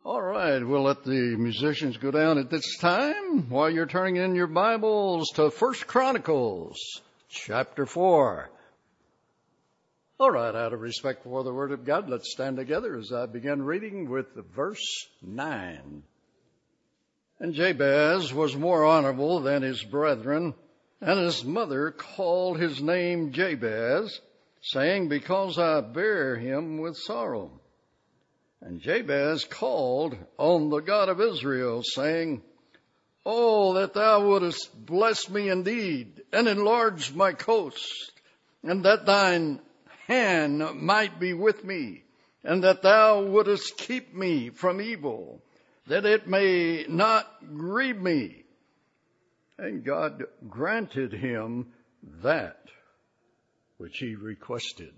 All right, we'll let the musicians go down at this time while you're turning in your Bibles to 1 Chronicles, chapter 4. All right, out of respect for the Word of God, let's stand together as I begin reading with verse 9. And Jabez was more honorable than his brethren, and his mother called his name Jabez, saying, Because I bear him with sorrow. And Jabez called on the God of Israel, saying, Oh, that thou wouldest bless me indeed, and enlarge my coast, and that thine hand might be with me, and that thou wouldest keep me from evil, that it may not grieve me. And God granted him that which he requested.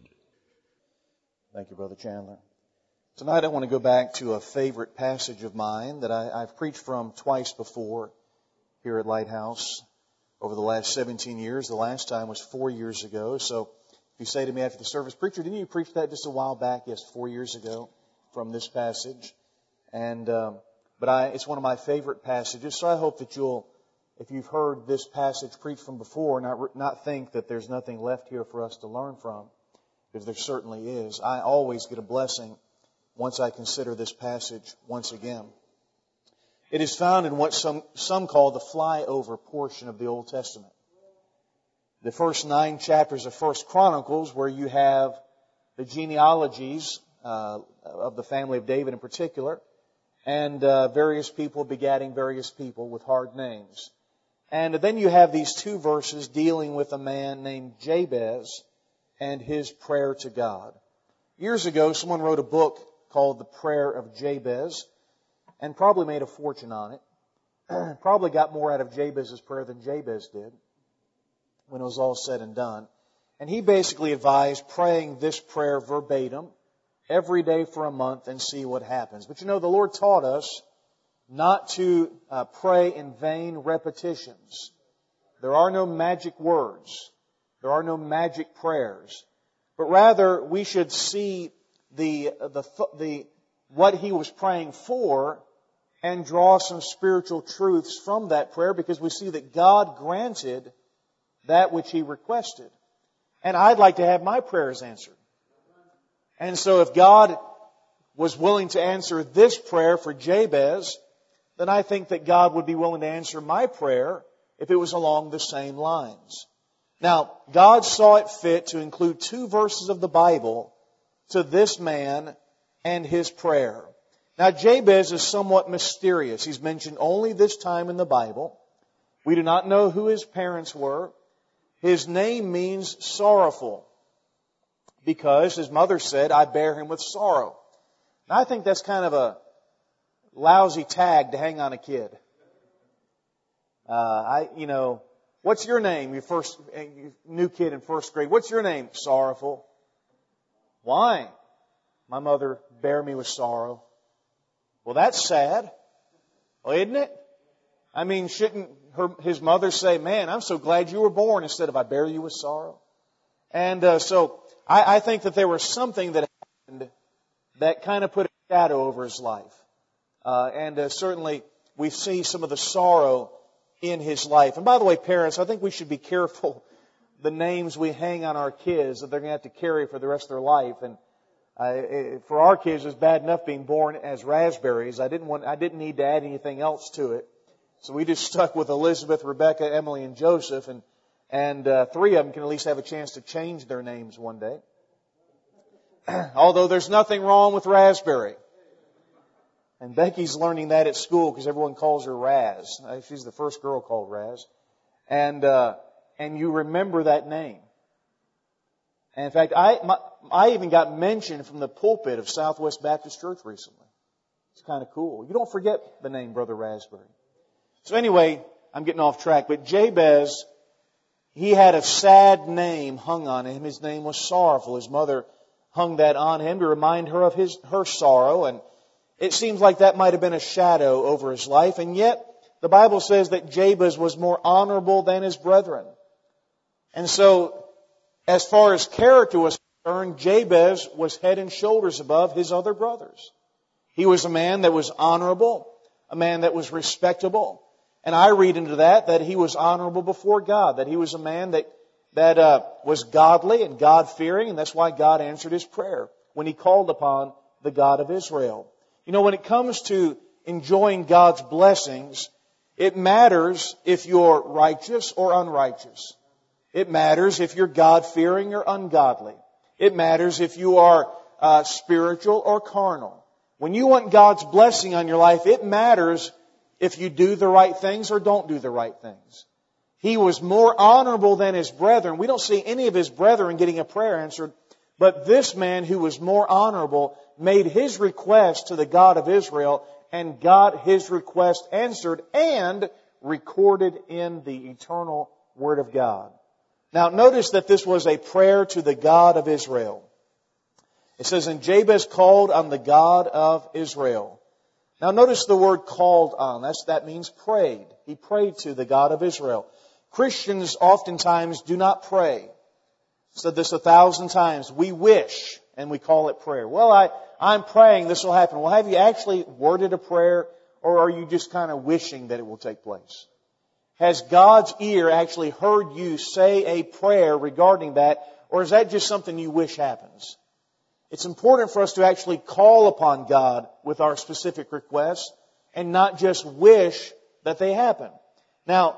Thank you, Brother Chandler. Tonight I want to go back to a favorite passage of mine that I've preached from twice before here at Lighthouse over the last 17 years. The last time was 4 years ago. So if you say to me after the service, Preacher, didn't you preach that just a while back? Yes, 4 years ago from this passage. And it's one of my favorite passages. So I hope that you'll, if you've heard this passage preached from before, not think that there's nothing left here for us to learn from, because there certainly is. I always get a blessing once I consider this passage once again. It is found in what some call the flyover portion of the Old Testament. The first 9 chapters of 1 Chronicles, where you have the genealogies of the family of David in particular, and various people begatting various people with hard names. And then you have these 2 verses dealing with a man named Jabez and his prayer to God. Years ago, someone wrote a book called The Prayer of Jabez, and probably made a fortune on it. Probably got more out of Jabez's prayer than Jabez did when it was all said and done. And he basically advised praying this prayer verbatim every day for a month and see what happens. But you know, the Lord taught us not to pray in vain repetitions. There are no magic words. There are no magic prayers. But rather, we should see what he was praying for and draw some spiritual truths from that prayer, because we see that God granted that which he requested. And I'd like to have my prayers answered. And so if God was willing to answer this prayer for Jabez, then I think that God would be willing to answer my prayer if it was along the same lines. Now, God saw it fit to include 2 verses of the Bible to this man and his prayer. Now, Jabez is somewhat mysterious. He's mentioned only this time in the Bible. We do not know who his parents were. His name means sorrowful, because his mother said, I bear him with sorrow. Now, I think that's kind of a lousy tag to hang on a kid. What's your name? Your new kid in first grade. What's your name? Sorrowful. Why? My mother bare me with sorrow. Well, that's sad. Well, isn't it? I mean, shouldn't his mother say, man, I'm so glad you were born, instead of I bear you with sorrow? And so I think that there was something that happened that kind of put a shadow over his life. Certainly we see some of the sorrow in his life. And by the way, parents, I think we should be careful the names we hang on our kids that they're going to have to carry for the rest of their life. And for our kids, it's bad enough being born as raspberries. I didn't need to add anything else to it. So we just stuck with Elizabeth, Rebecca, Emily, and Joseph. And 3 of them can at least have a chance to change their names one day. Although there's nothing wrong with raspberry. And Becky's learning that at school because everyone calls her Raz. She's the first girl called Raz. And you remember that name. And in fact, I even got mentioned from the pulpit of Southwest Baptist Church recently. It's kind of cool. You don't forget the name Brother Raspberry. So anyway, I'm getting off track. But Jabez, he had a sad name hung on him. His name was Sorrowful. His mother hung that on him to remind her of her sorrow. And it seems like that might have been a shadow over his life. And yet, the Bible says that Jabez was more honorable than his brethren. And so, as far as character was concerned, Jabez was head and shoulders above his other brothers. He was a man that was honorable, a man that was respectable. And I read into that he was honorable before God, that he was a man that was godly and God-fearing, and that's why God answered his prayer when he called upon the God of Israel. You know, when it comes to enjoying God's blessings, it matters if you're righteous or unrighteous. It matters if you're God-fearing or ungodly. It matters if you are spiritual or carnal. When you want God's blessing on your life, it matters if you do the right things or don't do the right things. He was more honorable than his brethren. We don't see any of his brethren getting a prayer answered. But this man who was more honorable made his request to the God of Israel and got his request answered and recorded in the eternal Word of God. Now notice that this was a prayer to the God of Israel. It says, and Jabez called on the God of Israel. Now notice the word called on. That means prayed. He prayed to the God of Israel. Christians oftentimes do not pray. I've said this 1,000 times. We wish, and we call it prayer. Well, I'm praying this will happen. Well, have you actually worded a prayer, or are you just kind of wishing that it will take place? Has God's ear actually heard you say a prayer regarding that, or is that just something you wish happens? It's important for us to actually call upon God with our specific requests and not just wish that they happen. Now,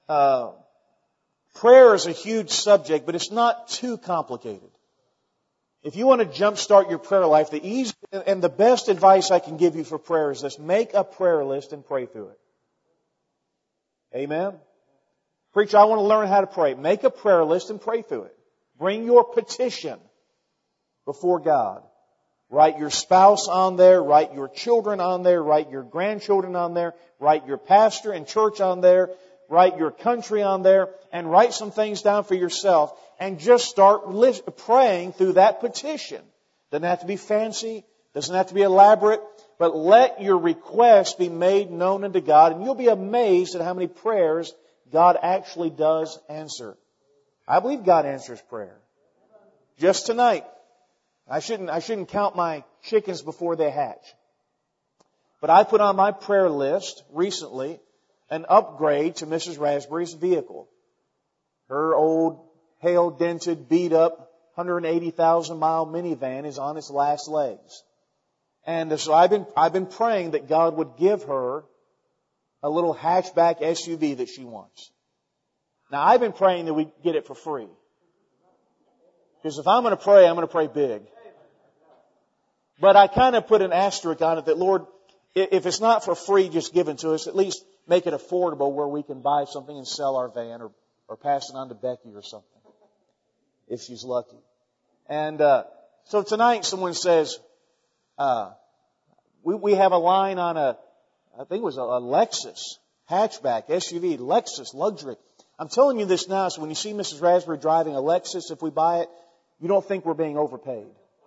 prayer is a huge subject, but it's not too complicated. If you want to jumpstart your prayer life, the easy and the best advice I can give you for prayer is this: make a prayer list and pray through it. Amen? Preacher, I want to learn how to pray. Make a prayer list and pray through it. Bring your petition before God. Write your spouse on there, write your children on there, write your grandchildren on there, write your pastor and church on there, write your country on there, and write some things down for yourself, and just start praying through that petition. Doesn't have to be fancy, doesn't have to be elaborate, but let your request be made known unto God, and you'll be amazed at how many prayers God actually does answer. I believe God answers prayer. Just tonight, I shouldn't count my chickens before they hatch. But I put on my prayer list recently an upgrade to Mrs. Raspberry's vehicle. Her old, hail-dented, beat-up, 180,000-mile minivan is on its last legs. And so I've been praying that God would give her a little hatchback SUV that she wants. Now, I've been praying that we get it for free. Because if I'm going to pray big. But I kind of put an asterisk on it that, Lord, if it's not for free just given to us, at least make it affordable where we can buy something and sell our van or pass it on to Becky or something, if she's lucky. And so tonight someone says, we have a line on I think it was a Lexus hatchback, SUV, Lexus luxury. I'm telling you this now, so when you see Mrs. Raspberry driving a Lexus, if we buy it, you don't think we're being overpaid.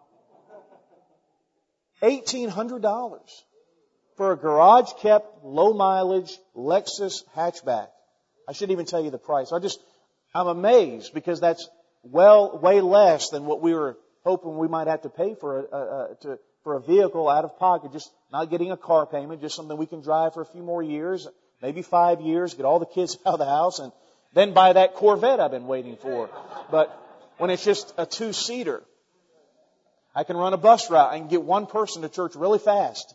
$1,800 for a garage-kept, low-mileage Lexus hatchback. I shouldn't even tell you the price. I'm amazed because that's way less than what we were hoping we might have to pay for a vehicle out of pocket. Just not getting a car payment, just something we can drive for a few more years, maybe 5 years, get all the kids out of the house, and then buy that Corvette I've been waiting for. But when it's just a 2-seater, I can run a bus route. I can get one person to church really fast.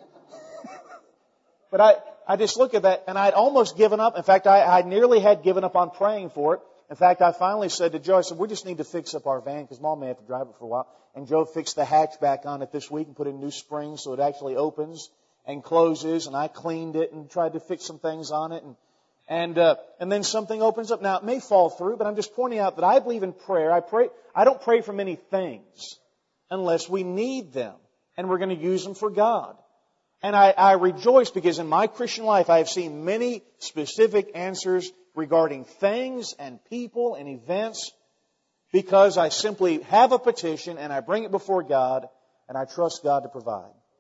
But I just look at that, and I'd almost given up. In fact, I nearly had given up on praying for it. In fact, I finally said to Joe, I said, we just need to fix up our van because Mom may have to drive it for a while. And Joe fixed the hatchback on it this week and put in new springs so it actually opens and closes. And I cleaned it and tried to fix some things on it. And then something opens up. Now, it may fall through, but I'm just pointing out that I believe in prayer. I don't pray for many things unless we need them and we're going to use them for God. And I rejoice because in my Christian life I have seen many specific answers regarding things and people and events because I simply have a petition and I bring it before God and I trust God to provide.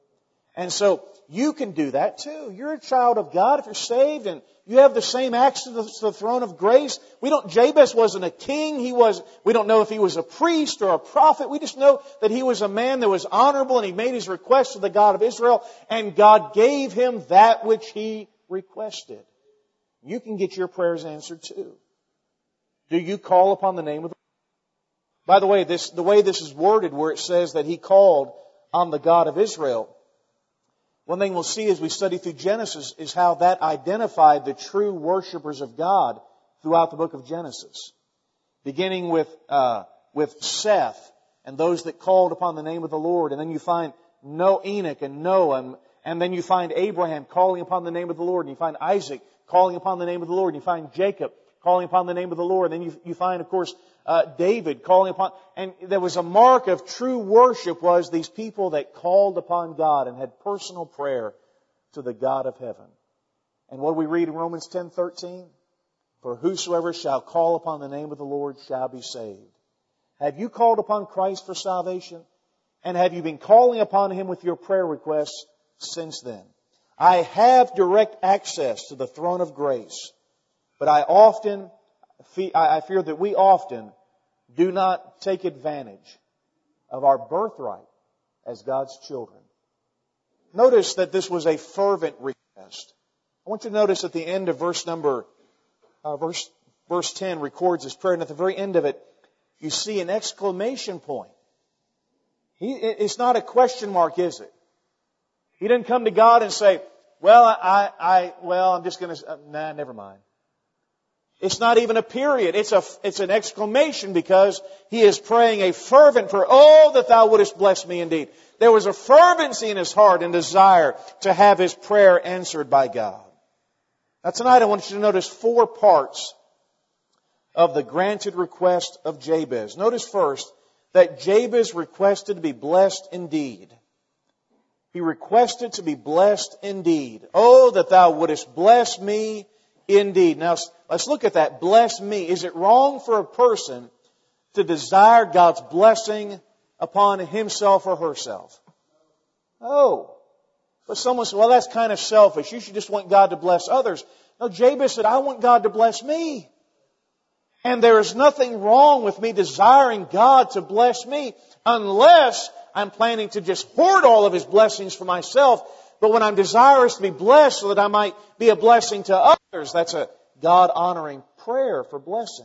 And so you can do that too. You're a child of God if you're saved, and you have the same access to the throne of grace. Jabez wasn't a king. We don't know if he was a priest or a prophet. We just know that he was a man that was honorable, and he made his request to the God of Israel, and God gave him that which he requested. You can get your prayers answered too. Do you call upon the name of the Lord? By the way, the way this is worded, where it says that he called on the God of Israel, one thing we'll see as we study through Genesis is how that identified the true worshipers of God throughout the book of Genesis. Beginning with Seth and those that called upon the name of the Lord. And then you find Enoch and Noah. And then you find Abraham calling upon the name of the Lord. And you find Isaac calling upon the name of the Lord. And you find Jacob calling upon the name of the Lord. And then you find, of course, David calling upon. And there was a mark of true worship was these people that called upon God and had personal prayer to the God of heaven. And what we read in Romans 10:13? For whosoever shall call upon the name of the Lord shall be saved. Have you called upon Christ for salvation? And have you been calling upon Him with your prayer requests since then? I have direct access to the throne of grace, but I fear that we often do not take advantage of our birthright as God's children. Notice that this was a fervent request. I want you to notice at the end of verse 10 records this prayer, and at the very end of it, you see an exclamation point. It's not a question mark, is it? He didn't come to God and say, I'm just going to, never mind. It's not even a period. It's an exclamation because he is praying a fervent prayer. Oh, that thou wouldest bless me indeed. There was a fervency in his heart and desire to have his prayer answered by God. Now tonight I want you to notice 4 parts of the granted request of Jabez. Notice first that Jabez requested to be blessed indeed. He requested to be blessed indeed. Oh, that thou wouldest bless me indeed. Now, let's look at that. Bless me. Is it wrong for a person to desire God's blessing upon himself or herself? No. But someone said, well, that's kind of selfish. You should just want God to bless others. No, Jabez said, I want God to bless me. And there is nothing wrong with me desiring God to bless me unless I'm planning to just hoard all of His blessings for myself. But when I'm desirous to be blessed so that I might be a blessing to others, that's a God-honoring prayer for blessing.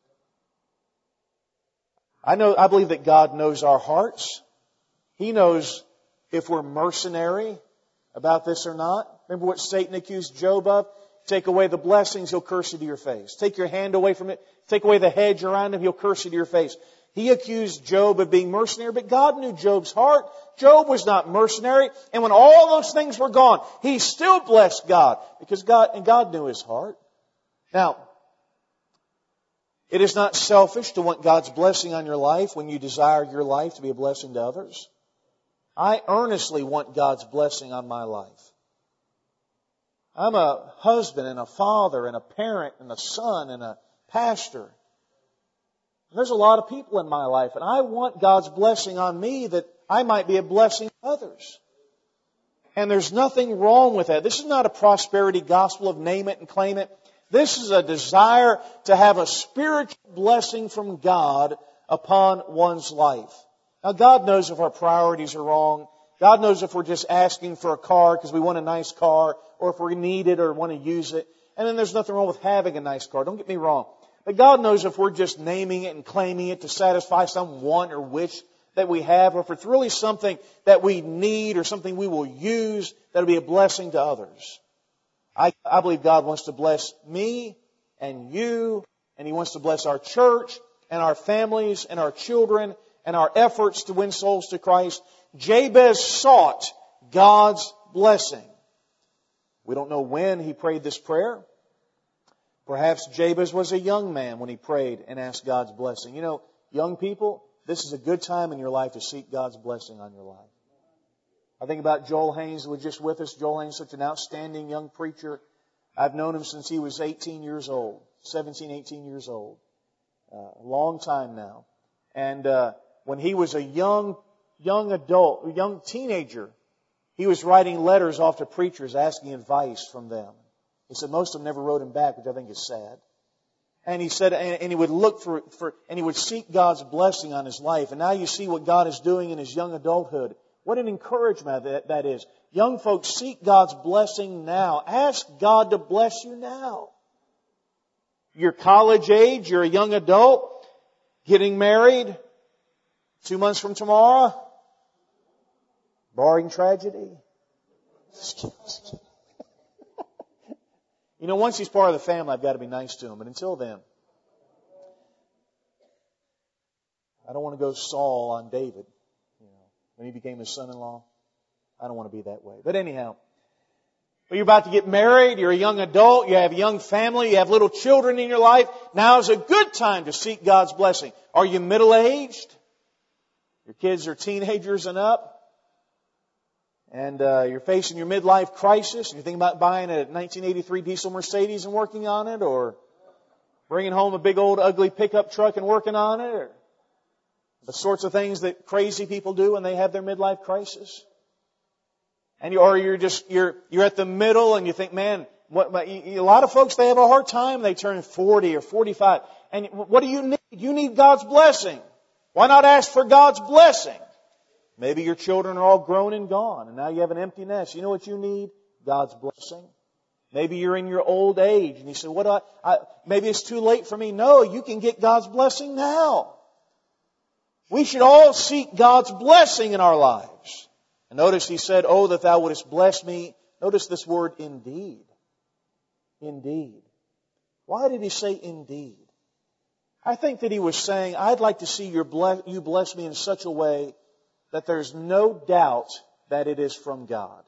I believe that God knows our hearts. He knows if we're mercenary about this or not. Remember what Satan accused Job of? Take away the blessings, he'll curse you to your face. Take your hand away from it. Take away the hedge around him, he'll curse you to your face. He accused Job of being mercenary, but God knew Job's heart. Job was not mercenary. And when all those things were gone, he still blessed God because God knew his heart. Now, it is not selfish to want God's blessing on your life when you desire your life to be a blessing to others. I earnestly want God's blessing on my life. I'm a husband and a father and a parent and a son and a pastor. There's a lot of people in my life, and I want God's blessing on me that I might be a blessing to others. And there's nothing wrong with that. This is not a prosperity gospel of name it and claim it. This is a desire to have a spiritual blessing from God upon one's life. Now, God knows if our priorities are wrong. God knows if we're just asking for a car because we want a nice car, or if we need it or want to use it. And then there's nothing wrong with having a nice car. Don't get me wrong. But God knows if we're just naming it and claiming it to satisfy some want or wish that we have, or if it's really something that we need or something we will use that will be a blessing to others. I believe God wants to bless me and you, and He wants to bless our church and our families and our children and our efforts to win souls to Christ. Jabez sought God's blessing. We don't know when he prayed this prayer. Perhaps Jabez was a young man when he prayed and asked God's blessing. You know, young people, this is a good time in your life to seek God's blessing on your life. I think about Joel Haynes, who was just with us. Joel Haynes, such an outstanding young preacher. I've known him since he was 18 years old, 17, 18 years old. A long time now. And when he was a young adult, a young teenager, He was writing letters off to preachers asking advice from them. He said most of them never wrote him back, which I think is sad. And he said, and he would look and he would seek God's blessing on his life. And now you see what God is doing in his young adulthood. What an encouragement that is. Young folks, seek God's blessing now. Ask God to bless you now. You're college age, you're a young adult, getting married 2 months from tomorrow, barring tragedy. You know, once he's part of the family, I've got to be nice to him. But until then, I don't want to go Saul on David, when he became his son-in-law. I don't want to be that way. But anyhow, you're about to get married, you're a young adult, you have a young family, you have little children in your life. Now is a good time to seek God's blessing. Are you middle-aged? Your kids are teenagers and up? And you're facing your midlife crisis, and you're thinking about buying a 1983 diesel Mercedes and working on it, or bringing home a big old ugly pickup truck and working on it, or the sorts of things that crazy people do when they have their midlife crisis. And you're at the middle, and you think, man, a lot of folks, they have a hard time. They turn 40 or 45. And what do you need? You need God's blessing. Why not ask for God's blessing? Maybe your children are all grown and gone, and now you have an empty nest. You know what you need? God's blessing. Maybe you're in your old age, and you say, maybe it's too late for me. No, you can get God's blessing now. We should all seek God's blessing in our lives. And notice he said, oh, that thou wouldest bless me. Notice this word, indeed. Indeed. Why did he say indeed? I think that he was saying, I'd like to see you bless me in such a way that there's no doubt that it is from God.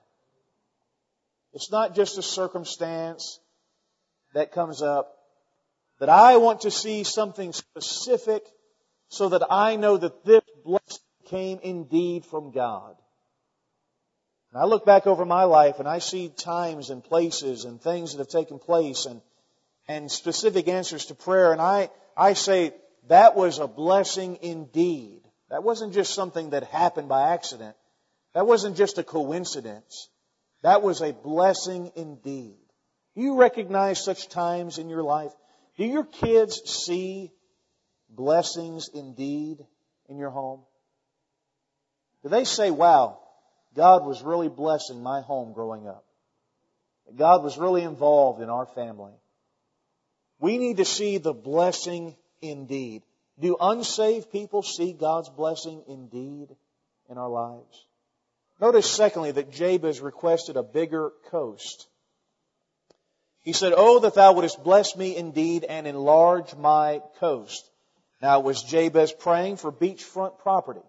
It's not just a circumstance that comes up. That I want to see something specific so that I know that this blessing came indeed from God. And I look back over my life and I see times and places and things that have taken place and specific answers to prayer. And I say, that was a blessing indeed. That wasn't just something that happened by accident. That wasn't just a coincidence. That was a blessing indeed. Do you recognize such times in your life? Do your kids see blessings indeed in your home? Do they say, wow, God was really blessing my home growing up. God was really involved in our family. We need to see the blessing indeed. Do unsaved people see God's blessing indeed in our lives? Notice, secondly, that Jabez requested a bigger coast. He said, oh, that thou wouldest bless me indeed and enlarge my coast. Now, was Jabez praying for beachfront property?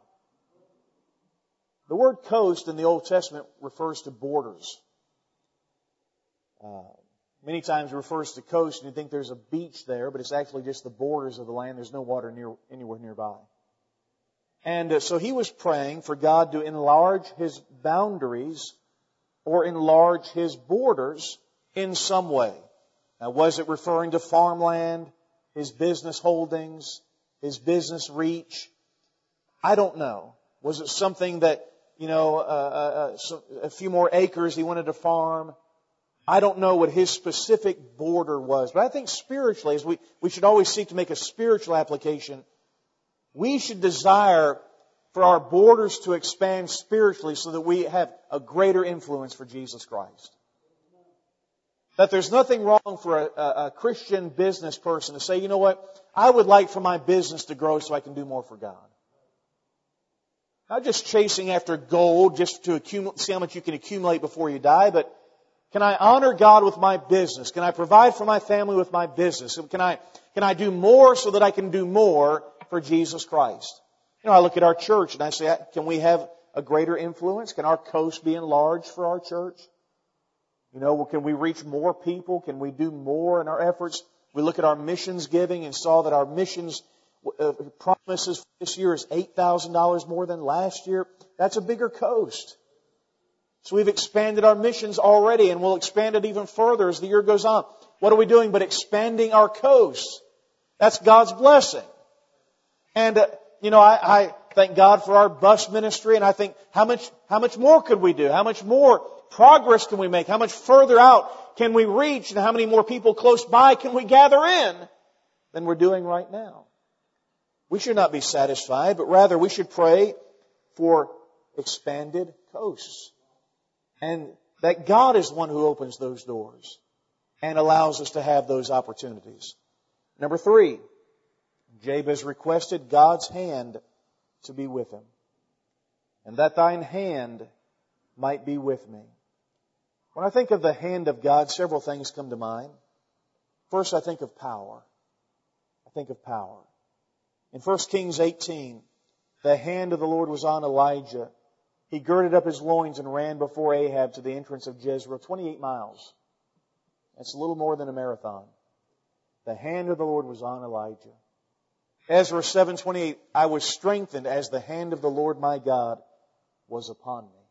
The word coast in the Old Testament refers to borders. Many times it refers to coast and you think there's a beach there, but it's actually just the borders of the land. There's no water anywhere nearby. And so he was praying for God to enlarge his boundaries or enlarge his borders in some way. Now, was it referring to farmland, his business holdings, his business reach? I don't know. Was it something that, a few more acres he wanted to farm? I don't know what his specific border was. But I think spiritually, as we should always seek to make a spiritual application, we should desire for our borders to expand spiritually so that we have a greater influence for Jesus Christ. That there's nothing wrong for a Christian business person to say, you know what, I would like for my business to grow so I can do more for God. Not just chasing after gold just to see how much you can accumulate before you die, but can I honor God with my business? Can I provide for my family with my business? Can I do more so that I can do more for Jesus Christ? I look at our church and I say, can we have a greater influence? Can our coast be enlarged for our church? Can we reach more people? Can we do more in our efforts? We look at our missions giving and saw that our missions promises for this year is $8,000 more than last year. That's a bigger coast. So we've expanded our missions already, and we'll expand it even further as the year goes on. What are we doing but expanding our coast? That's God's blessing. And, thank God for our bus ministry, and I think how much more could we do? How much more progress can we make? How much further out can we reach? And how many more people close by can we gather in than we're doing right now? We should not be satisfied, but rather we should pray for expanded coasts. And that God is one who opens those doors and allows us to have those opportunities. Number 3, Jabez requested God's hand to be with him. And that thine hand might be with me. When I think of the hand of God, several things come to mind. First, I think of power. In 1 Kings 18, the hand of the Lord was on Elijah. He girded up his loins and ran before Ahab to the entrance of Jezreel, 28 miles. That's a little more than a marathon. The hand of the Lord was on Elijah. Ezra 7:28, I was strengthened as the hand of the Lord my God was upon me.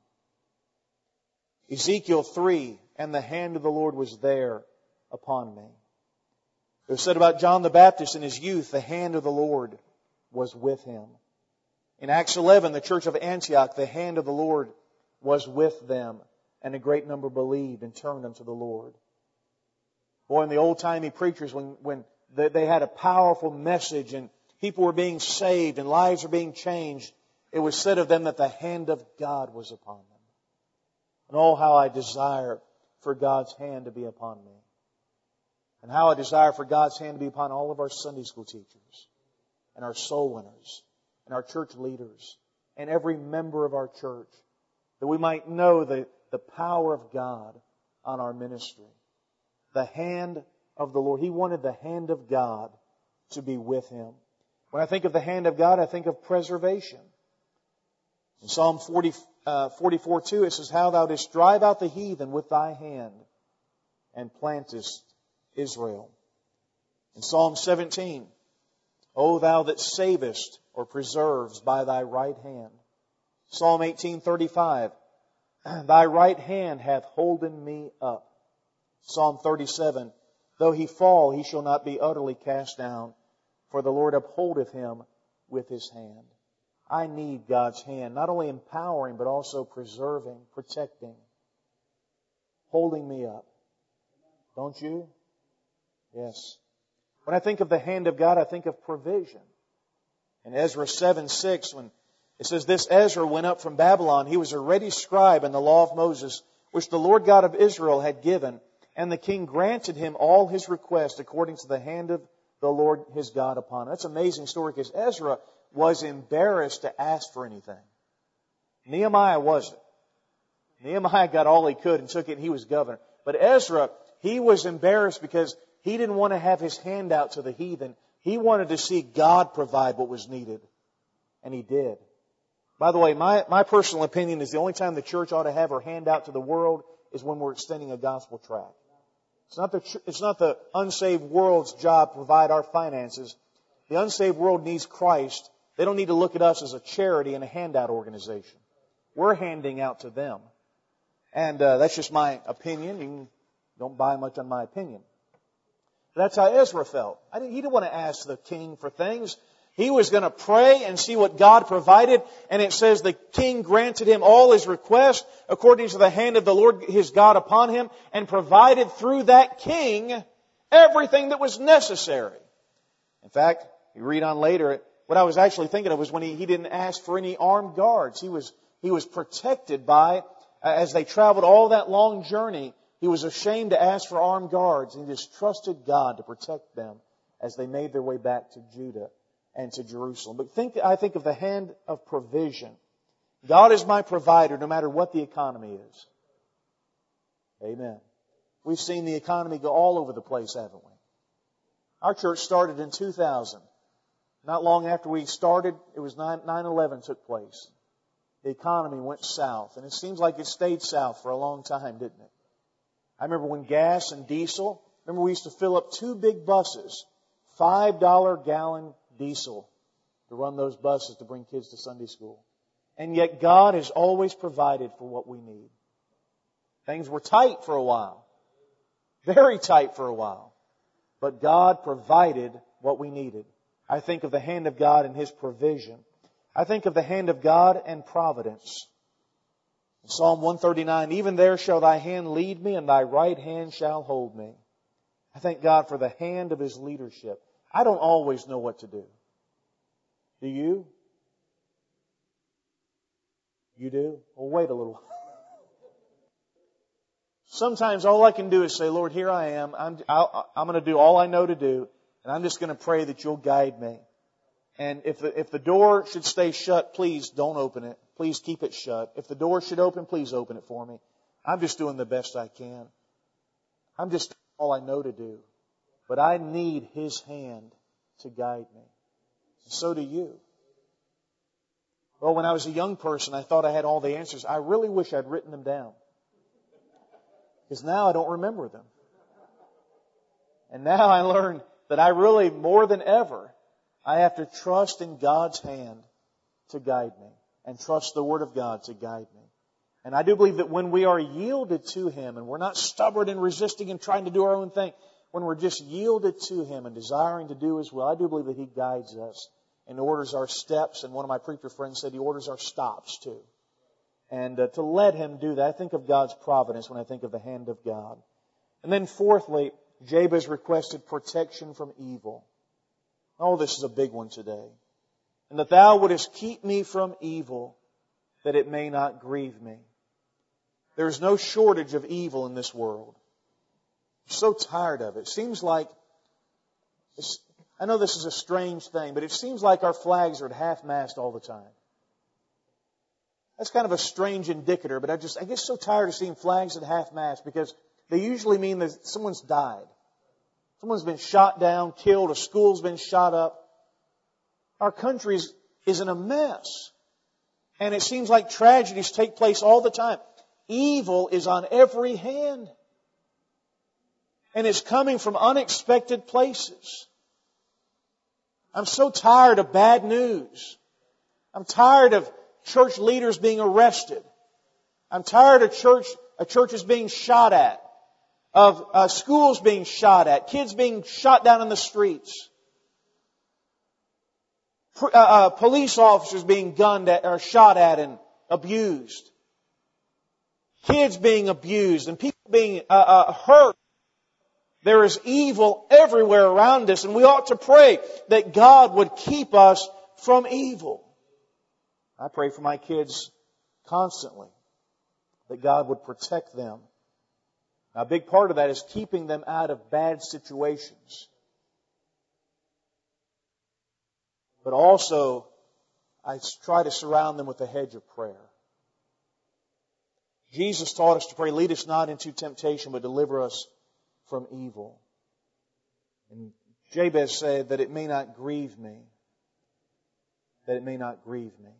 Ezekiel 3, and the hand of the Lord was there upon me. It was said about John the Baptist in his youth, the hand of the Lord was with him. In Acts 11, the church of Antioch, the hand of the Lord was with them, and a great number believed and turned unto the Lord. Boy, in the old-timey preachers, when they had a powerful message and people were being saved and lives were being changed, it was said of them that the hand of God was upon them. And oh, how I desire for God's hand to be upon me. And how I desire for God's hand to be upon all of our Sunday school teachers and our soul winners and our church leaders and every member of our church, that we might know the power of God on our ministry. The hand of the Lord. He wanted the hand of God to be with him. When I think of the hand of God, I think of preservation. In Psalm 44:2, it says, How thou didst drive out the heathen with thy hand, and plantest Israel. In Psalm 17, O thou that savest or preserves by thy right hand. Psalm 18:35, Thy right hand hath holden me up. Psalm 37, Though he fall, he shall not be utterly cast down, for the Lord upholdeth him with his hand. I need God's hand, not only empowering, but also preserving, protecting, holding me up. Don't you? Yes. When I think of the hand of God, I think of provision. In Ezra 7:6, when it says, This Ezra went up from Babylon, he was a ready scribe in the law of Moses, which the Lord God of Israel had given, and the king granted him all his requests according to the hand of the Lord his God upon him. That's an amazing story, because Ezra was embarrassed to ask for anything. Nehemiah wasn't. Nehemiah got all he could and took it, and he was governor. But Ezra, he was embarrassed because he didn't want to have his hand out to the heathen. He wanted to see God provide what was needed. And he did. By the way, my personal opinion is the only time the church ought to have her hand out to the world is when we're extending a gospel tract. It's not the unsaved world's job to provide our finances. The unsaved world needs Christ. They don't need to look at us as a charity and a handout organization. We're handing out to them. And that's just my opinion. You don't buy much on my opinion. That's how Ezra felt. He didn't want to ask the king for things. He was going to pray and see what God provided. And it says the king granted him all his requests according to the hand of the Lord his God upon him, and provided through that king everything that was necessary. In fact, you read on later, what I was actually thinking of was when he didn't ask for any armed guards. He was protected by, as they traveled all that long journey, he was ashamed to ask for armed guards. And he just trusted God to protect them as they made their way back to Judah and to Jerusalem. But I think of the hand of provision. God is my provider no matter what the economy is. Amen. We've seen the economy go all over the place, haven't we? Our church started in 2000. Not long after we started, it was 9/11 took place. The economy went south, and it seems like it stayed south for a long time, didn't it? I remember when gas and diesel, we used to fill up 2 big buses, $5 gallon diesel, to run those buses to bring kids to Sunday school. And yet God has always provided for what we need. Things were tight for a while. Very tight for a while. But God provided what we needed. I think of the hand of God and His provision. I think of the hand of God and providence. In Psalm 139, even there shall Thy hand lead me, and Thy right hand shall hold me. I thank God for the hand of His leadership. I don't always know what to do. Do you? You do? Well, wait a little while. Sometimes all I can do is say, Lord, here I am. I'm going to do all I know to do, and I'm just going to pray that You'll guide me. And if the door should stay shut, please don't open it. Please keep it shut. If the door should open, please open it for me. I'm just doing the best I can. I'm just doing all I know to do. But I need His hand to guide me. So do you. Well, when I was a young person, I thought I had all the answers. I really wish I'd written them down. Because now I don't remember them. And now I learn that I really, more than ever, I have to trust in God's hand to guide me. And trust the Word of God to guide me. And I do believe that when we are yielded to Him, and we're not stubborn and resisting and trying to do our own thing, when we're just yielded to Him and desiring to do His will, I do believe that He guides us and orders our steps. And one of my preacher friends said He orders our stops too. And to let Him do that, I think of God's providence when I think of the hand of God. And then fourthly, Jabez requested protection from evil. Oh, this is a big one today. And that Thou wouldest keep me from evil, that it may not grieve me. There is no shortage of evil in this world. I'm so tired of it. It seems like, I know this is a strange thing, but it seems like our flags are at half-mast all the time. That's kind of a strange indicator, but I get so tired of seeing flags at half-mast because they usually mean that someone's died. Someone's been shot down, killed, a school's been shot up. Our country is in a mess. And it seems like tragedies take place all the time. Evil is on every hand. And it's coming from unexpected places. I'm so tired of bad news. I'm tired of church leaders being arrested. I'm tired of churches being shot at. Of schools being shot at. Kids being shot down in the streets. Police officers being gunned at or shot at and abused. Kids being abused and people being hurt. There is evil everywhere around us, and we ought to pray that God would keep us from evil. I pray for my kids constantly, that God would protect them. Now, a big part of that is keeping them out of bad situations. But also, I try to surround them with a hedge of prayer. Jesus taught us to pray, lead us not into temptation, but deliver us from evil. And Jabez said that it may not grieve me. That it may not grieve me.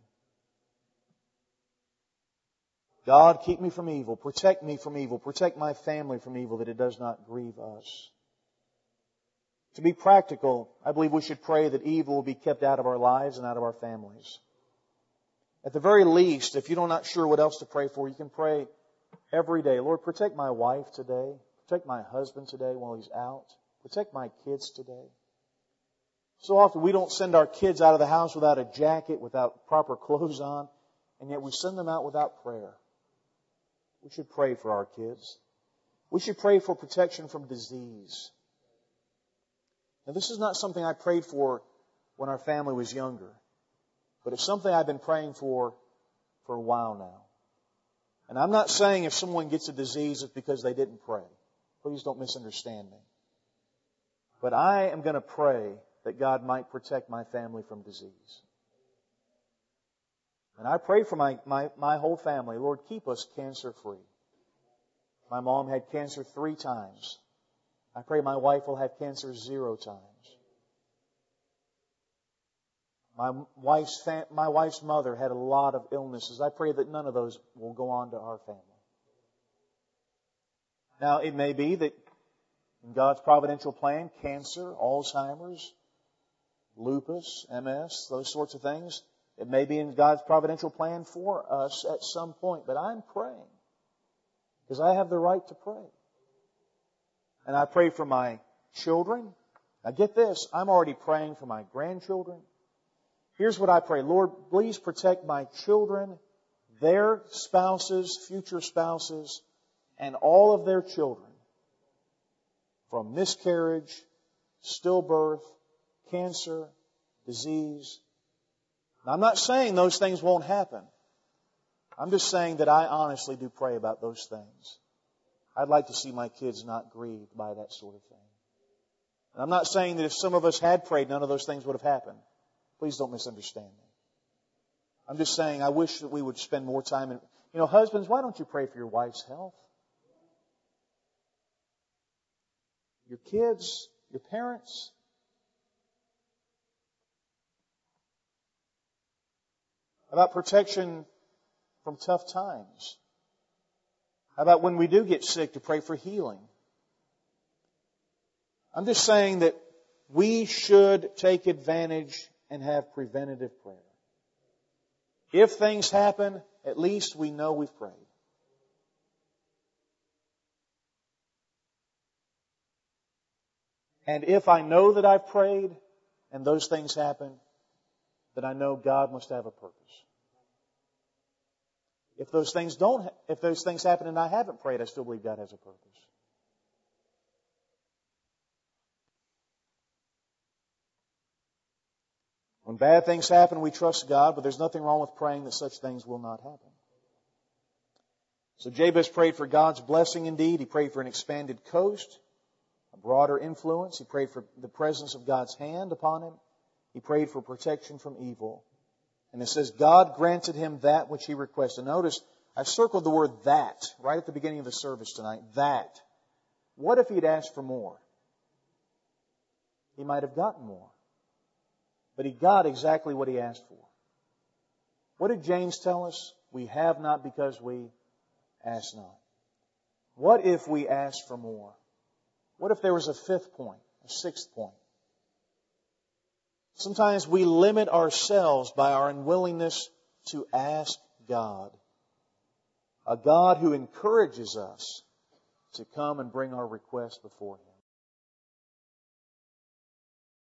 God, keep me from evil. Protect me from evil. Protect my family from evil, that it does not grieve us. To be practical, I believe we should pray that evil will be kept out of our lives and out of our families. At the very least, if you're not sure what else to pray for, you can pray every day. Lord, protect my wife today. Protect my husband today while he's out. Protect my kids today. So often we don't send our kids out of the house without a jacket, without proper clothes on, and yet we send them out without prayer. We should pray for our kids. We should pray for protection from disease. Now, this is not something I prayed for when our family was younger, but it's something I've been praying for a while now. And I'm not saying if someone gets a disease it's because they didn't pray. Please don't misunderstand me. But I am going to pray that God might protect my family from disease. And I pray for my whole family. Lord, keep us cancer-free. My mom had cancer 3 times. I pray my wife will have cancer 0 times. My wife's mother had a lot of illnesses. I pray that none of those will go on to our family. Now, it may be that in God's providential plan, cancer, Alzheimer's, lupus, MS, those sorts of things, it may be in God's providential plan for us at some point. But I'm praying because I have the right to pray. And I pray for my children. Now get this, I'm already praying for my grandchildren. Here's what I pray. Lord, please protect my children, their spouses, future spouses, and all of their children from miscarriage, stillbirth, cancer, disease. Now, I'm not saying those things won't happen. I'm just saying that I honestly do pray about those things. I'd like to see my kids not grieved by that sort of thing. And I'm not saying that if some of us had prayed, none of those things would have happened. Please don't misunderstand me. I'm just saying I wish that we would spend more time. Husbands, why don't you pray for your wife's health? Your kids, your parents. About protection from tough times. How about when we do get sick to pray for healing? I'm just saying that we should take advantage and have preventative prayer. If things happen, at least we know we've prayed. And if I know that I've prayed and those things happen, then I know God must have a purpose. If those things happen and I haven't prayed, I still believe God has a purpose. When bad things happen, we trust God, but there's nothing wrong with praying that such things will not happen. So Jabez prayed for God's blessing indeed. He prayed for an expanded coast, a broader influence. He prayed for the presence of God's hand upon him. He prayed for protection from evil. And it says, God granted him that which he requested. Notice, I circled the word that right at the beginning of the service tonight. That. What if he had asked for more? He might have gotten more. But he got exactly what he asked for. What did James tell us? We have not because we ask not. What if we asked for more? What if there was a fifth point, a sixth point? Sometimes we limit ourselves by our unwillingness to ask God. A God who encourages us to come and bring our requests before Him.